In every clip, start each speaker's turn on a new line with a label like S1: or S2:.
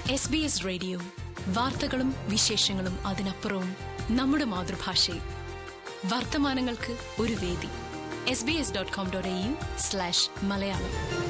S1: SBS radio, വാർത്തകളും വിശേഷങ്ങളും അതിനപ്പുറവും നമ്മുടെ മാതൃഭാഷയിൽ. വർത്തമാനങ്ങൾക്ക് ഒരു വേദി. sbs.com.au/മലയാളം.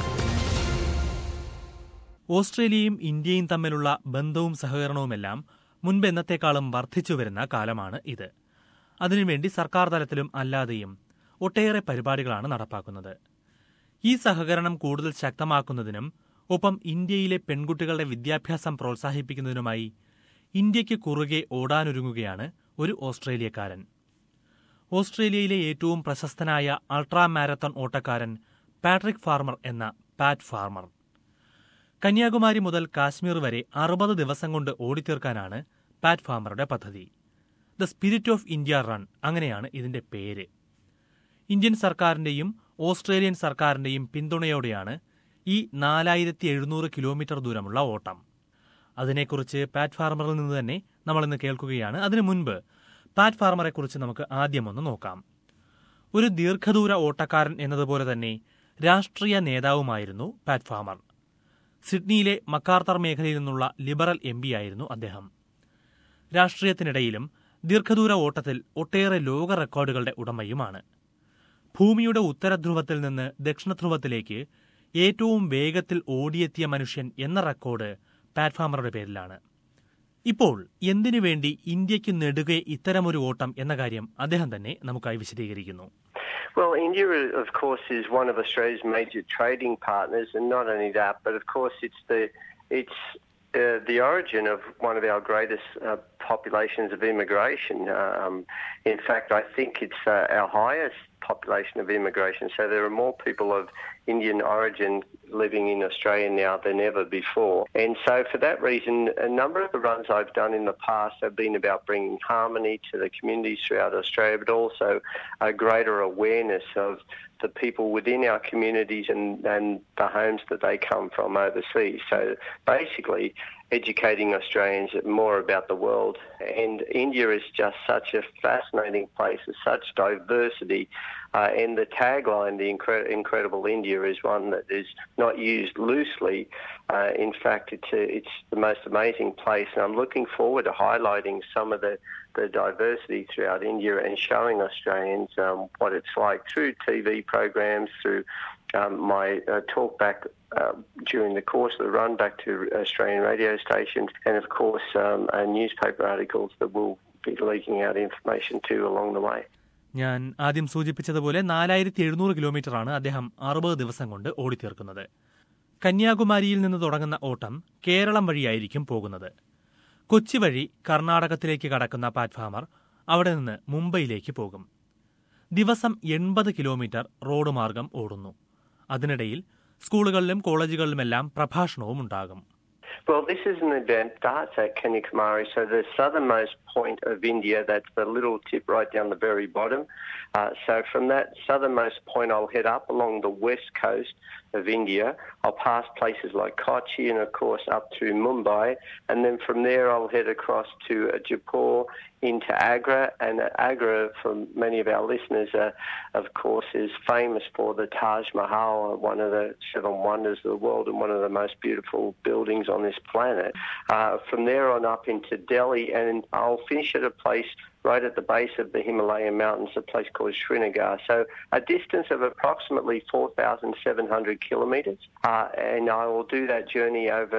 S2: ഓസ്ട്രേലിയയും ഇന്ത്യയും തമ്മിലുള്ള ബന്ധവും സഹകരണവുമെല്ലാം മുൻപ് എന്നത്തെക്കാളും വർദ്ധിച്ചുവരുന്ന കാലമാണ് ഇത്. അതിനുവേണ്ടി സർക്കാർ തലത്തിലും അല്ലാതെയും ഒട്ടേറെ പരിപാടികളാണ് നടപ്പാക്കുന്നത്. ഈ സഹകരണം കൂടുതൽ ശക്തമാക്കുന്നതിനും ഒപ്പം ഇന്ത്യയിലെ പെൺകുട്ടികളുടെ വിദ്യാഭ്യാസം പ്രോത്സാഹിപ്പിക്കുന്നതിനുമായി ഇന്ത്യയ്ക്ക് കുറുകെ ഓടാനൊരുങ്ങുകയാണ് ഒരു ഓസ്ട്രേലിയക്കാരൻ. ഓസ്ട്രേലിയയിലെ ഏറ്റവും പ്രശസ്തനായ അൾട്രാ മാരത്തൺ ഓട്ടക്കാരൻ പാട്രിക് ഫാർമർ എന്ന പാറ്റ് ഫാർമർ. കന്യാകുമാരി മുതൽ കാശ്മീർ വരെ 60 ദിവസം കൊണ്ട് ഓടിത്തീർക്കാനാണ് പാറ്റ് ഫാർമറുടെ പദ്ധതി. The spirit of India run, അങ്ങനെയാണ് ഇതിന്റെ പേര്. ഇന്ത്യൻ സർക്കാരിന്റെയും ഓസ്ട്രേലിയൻ സർക്കാരിന്റെയും പിന്തുണയോടെയാണ് ഈ 4700 കിലോമീറ്റർ ദൂരമുള്ള ഓട്ടം. അതിനെക്കുറിച്ച് പാറ്റ് ഫാർമറിൽ നിന്ന് തന്നെ നമ്മളിന്ന് കേൾക്കുകയാണ്. അതിനു മുൻപ് പാറ്റ് ഫാർമറെക്കുറിച്ച് നമുക്ക് ആദ്യമൊന്ന് നോക്കാം. ഒരു ദീർഘദൂര ഓട്ടക്കാരൻ എന്നതുപോലെ തന്നെ രാഷ്ട്രീയ നേതാവുമായിരുന്നു പാറ്റ് ഫാർമർ. സിഡ്നിയിലെ മക്കാർത്തർ മേഖലയിൽ നിന്നുള്ള ലിബറൽ MP ആയിരുന്നു അദ്ദേഹം. രാഷ്ട്രീയത്തിനിടയിലും ദീർഘദൂര ഓട്ടത്തിൽ ഒട്ടേറെ ലോക റെക്കോർഡുകളുടെ ഉടമയുമാണ്. ഭൂമിയുടെ ഉത്തരധ്രുവത്തിൽ നിന്ന് ദക്ഷിണധ്രുവത്തിലേക്ക് ഏറ്റവും വേഗത്തിൽ ഓടിയെത്തിയ മനുഷ്യൻ എന്ന റെക്കോർഡ് പാറ്റ് ഫാർമറുടെ പേരിലാണ്. ഇപ്പോൾ എന്തിനുവേണ്ടി ഇന്ത്യയ്ക്ക് നെടുകെ ഇത്തരമൊരു ഓട്ടം എന്ന കാര്യം അദ്ദേഹം തന്നെ നമുക്കായി വിശദീകരിക്കുന്നു.
S3: Well, India, of course, is one of Australia's major trading partners, and not only that, but of course it's the origin of one of our greatest populations of immigration. In fact, I think it's our highest population of immigration. So there are more people of Indian origin living in Australia now than ever before. And so for that reason, a number of the runs I've done in the past have been about bringing harmony to the communities throughout Australia, but also a greater awareness of the people within our communities and the homes that they come from overseas. So basically educating Australians more about the world. And India is just such a fascinating place with such diversity. And the tagline, the incredible India, is one that is not used loosely. In fact, it's the most amazing place. And I'm looking forward to highlighting some of the diversity throughout India and showing Australians what it's like through TV programs, through my talk back during the course of the run back to Australian radio stations, and of course newspaper articles that we'll be leaking out information to along the way.
S2: ഞാൻ ആദ്യം സൂചിപ്പിച്ചതുപോലെ 4700 കിലോമീറ്ററാണ് അദ്ദേഹം 60 ദിവസം കൊണ്ട് ഓടിത്തീർക്കുന്നത്. കന്യാകുമാരിയിൽ നിന്ന് തുടങ്ങുന്ന ഓട്ടം കേരളം വഴിയായിരിക്കും പോകുന്നത്. കൊച്ചി വഴി കർണാടകത്തിലേക്ക് കടക്കുന്ന പാറ്റ് ഫാർമർ അവിടെ നിന്ന് മുംബൈയിലേക്ക് പോകും. ദിവസം 80 കിലോമീറ്റർ റോഡ് മാർഗം ഓടുന്നു. അതിനിടയിൽ സ്കൂളുകളിലും കോളേജുകളിലുമെല്ലാം പ്രഭാഷണവും ഉണ്ടാകും.
S3: Well, this is an event starts at Kanyakumari, so the southernmost point of India, that's the little tip right down the very bottom. So from that southernmost point, I'll head up along the west coast of India. I'll pass places like Kochi and, of course, up through Mumbai. And then from there, I'll head across to Jaipur into Agra. And Agra, for many of our listeners, of course, is famous for the Taj Mahal, one of the 7 wonders of the world and one of the most beautiful buildings on this planet. From there on up into Delhi, and I'll finish at a place right at the base of the Himalayan mountains, a place called Srinagar. So a distance of approximately 4,700 kilometres. And I will do that journey over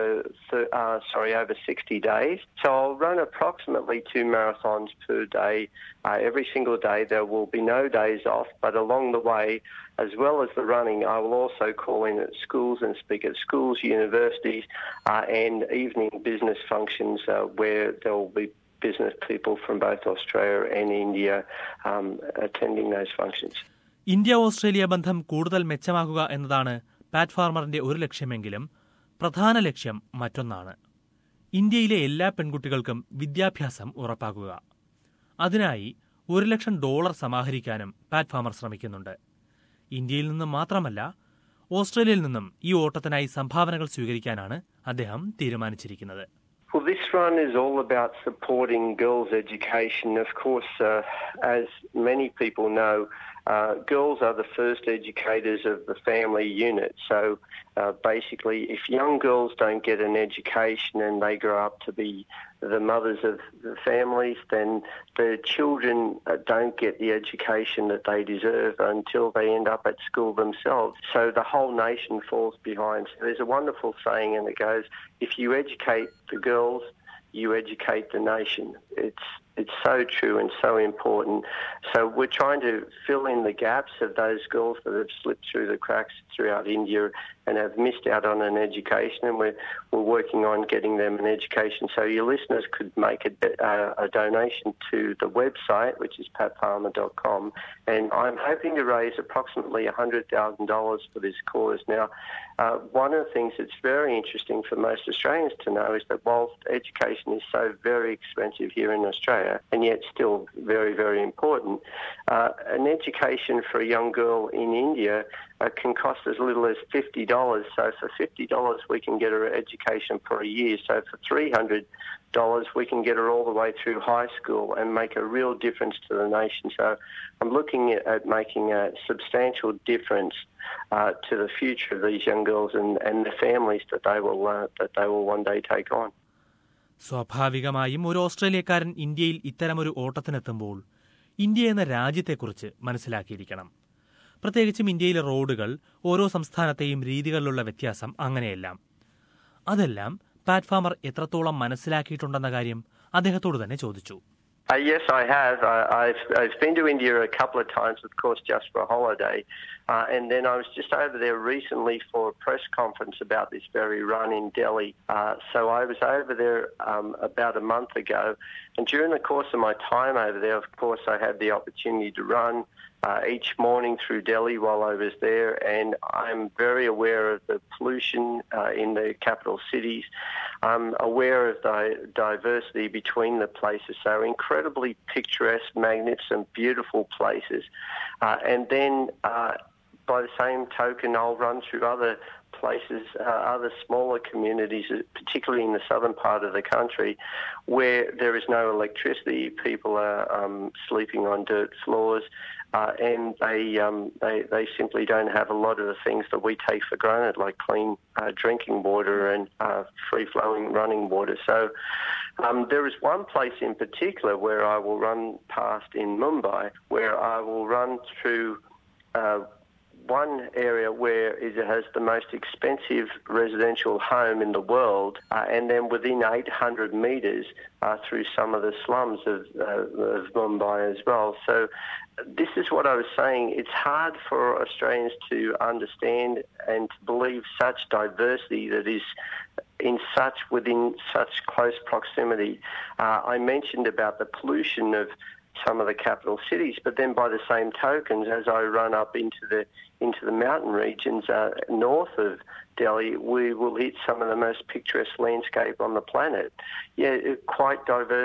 S3: 60 days. So I'll run approximately 2 marathons per day. Every single day there will be no days off, but along the way, as well as the running, I will also call in at schools and speak at schools, universities, and evening business functions where there will be business people from both Australia and India attending those functions.
S2: India Australia ബന്ധം കൂടുതൽ മെച്ചമാക്കുക എന്നതാണ് പാറ്റ് ഫാർമറിന്റെ ഒരു ലക്ഷ്യമെങ്കിലും പ്രധാന ലക്ഷ്യം മറ്റൊന്നാണ്. ഇന്ത്യയിലെ എല്ലാ പെൺകുട്ടികൾക്കും വിദ്യാഭ്യാസം ഉറപ്പാക്കുക. അതിനായി $1,00,000 സമാഹരിക്കാനും പാറ്റ് ഫാർമർ ശ്രമിക്കുന്നുണ്ട്. ഇന്ത്യയിൽ നിന്നും മാത്രമല്ല, ഓസ്ട്രേലിയയിൽ നിന്നും ഈ ഓട്ടത്തിനായി സംഭാവനകൾ സ്വീകരിക്കാനാണ് അദ്ദേഹം തീരുമാനിച്ചിരിക്കുന്നത്.
S3: Well, this run is all about supporting girls' education. Of course, as many people know, girls are the first educators of the family unit. So basically, if young girls don't get an education and they grow up to be the mothers of the families, then the children don't get the education that they deserve until they end up at school themselves. So the whole nation falls behind. So there's a wonderful saying, and it goes, if you educate the girls, you educate the nation. It's so true and so important. So we're trying to fill in the gaps of those girls that have slipped through the cracks throughout India and have missed out on an education, and we're working on getting them an education. So your listeners could make a donation to the website, which is patfarmer.com, and I'm hoping to raise approximately $100,000 for this cause. Now, one of the things that's very interesting for most Australians to know is that whilst education is so very expensive here in Australia, and yet still very, very important, an education for a young girl in India can cost as little as $50. So for $50 we can get her education for a year. So for $300 we can get her all the way through high school and make a real difference to the nation. So I'm looking at making a substantial difference to the future of these young girls and the families that they will one day take on.
S2: സ്വാഭാവികമായും ഒരു ഓസ്ട്രേലിയക്കാരൻ ഇന്ത്യയിൽ ഇത്തരമൊരു ഓട്ടത്തിനെത്തുമ്പോൾ India എന്ന രാജ്യത്തെക്കുറിച്ച് മനസ്സിലാക്കിയിരിക്കണം. പ്രത്യേകിച്ചും ഇന്ത്യയിലെ റോഡുകൾ, ഓരോ സംസ്ഥാനത്തെയും രീതികളിലുള്ള വ്യത്യാസം, അങ്ങനെയെല്ലാം. അതെല്ലാം പാറ്റ് ഫാമർ എത്രത്തോളം മനസ്സിലാക്കിയിട്ടുണ്ടെന്ന കാര്യം അദ്ദേഹത്തോട് തന്നെ ചോദിച്ചു.
S3: Yes, I have. I've been to India a couple of times, of course, just for a holiday. And then I was just over there recently for a press conference about this very run in Delhi. So I was over there about a month ago. And during the course of my time over there, of course, I had the opportunity to run each morning through Delhi while I was there. And I'm very aware of the pollution in the capital cities. I'm aware of the diversity between the places. So incredibly picturesque, magnificent, beautiful places. And then by the same token, I'll run through other places, other smaller communities, particularly in the southern part of the country, where there is no electricity. People are sleeping on dirt floors, and they simply don't have a lot of the things that we take for granted, like clean drinking water and free-flowing running water. So there is one place in particular where I will run past in Mumbai, where I will run through one area where it has the most expensive residential home in the world, and then within 800 metres through some of the slums of Mumbai as well. So this is what I was saying. It's hard for Australians to understand and to believe such diversity that is within such close proximity. I mentioned about the pollution of some of the capital cities, but then by the same tokens, as I run up into the mountain regions north of Delhi, we will hit some of the most picturesque landscape on the planet. Yeah, quite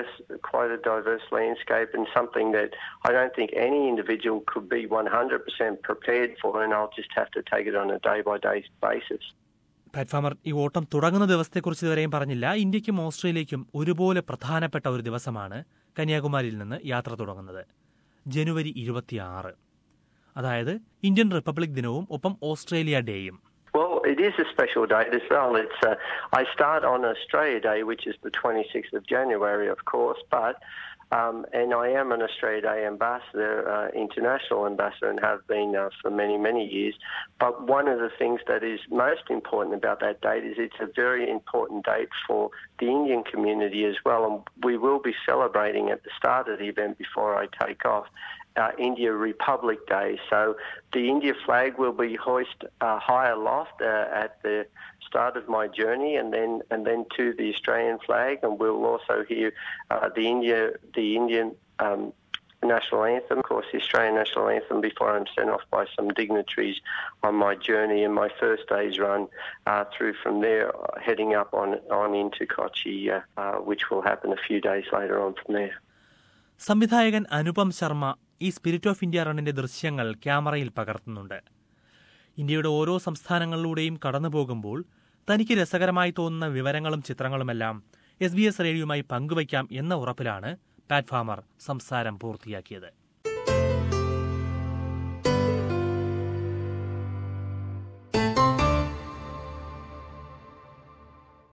S3: a diverse landscape, and something that I don't think any individual could be 100% prepared for, and I'll just have to take it on a day-by-day basis.
S2: Pat Farmer ഈ ഓട്ടം തുടങ്ങുന്ന ദിവസത്തെക്കുറിച്ച് ഇതുവരെയും പറഞ്ഞില്ല. ഇന്ത്യക്കും ഓസ്ട്രേലിയയ്ക്കും ഒരുപോലെ പ്രധാനപ്പെട്ട ഒരു ദിവസമാണ് കന്യാകുമാരിയിൽ നിന്ന് യാത്ര തുടങ്ങുന്നത്. ജനുവരി 26, അതായത് ഇന്ത്യൻ റിപ്പബ്ലിക് ദിനവും ഒപ്പം ഓസ്ട്രേലിയ ഡേയും.
S3: Well, it is a special date as well. I start on Australia Day, which is the 26th of January, of course, but and I am an Australia Day ambassador, international ambassador, and have been for many, many years. But one of the things that is most important about that date is it's a very important date for the Indian community as well. And we will be celebrating at the start of the event before I take off India Republic Day. So the India flag will be hoisted high aloft at the start of my journey, and then to the Australian flag, and we'll also hear the Indian national anthem, of course, the Australian national anthem, before I'm sent off by some dignitaries on my journey and my first day's run through from there, heading up on into Kochi, which will happen a few days later on from there.
S2: സംവിധായകൻ അനുപം ശർമ്മ ഈ spirit of India റണ്ണിന്റെ ദൃശ്യങ്ങൾ ക്യാമറയിൽ പകർത്തുന്നുണ്ട്. ഇന്ത്യയുടെ ഓരോ സംസ്ഥാനങ്ങളിലൂടെയും കടന്നു പോകുമ്പോൾ തനിക്ക് രസകരമായി തോന്നുന്ന വിവരങ്ങളും ചിത്രങ്ങളുമെല്ലാം SBS റേഡിയോയുമായി പങ്കുവയ്ക്കാം എന്ന ഉറപ്പിലാണ് പാറ്റ് ഫാമർ സംസാരം പൂർത്തിയാക്കിയത്.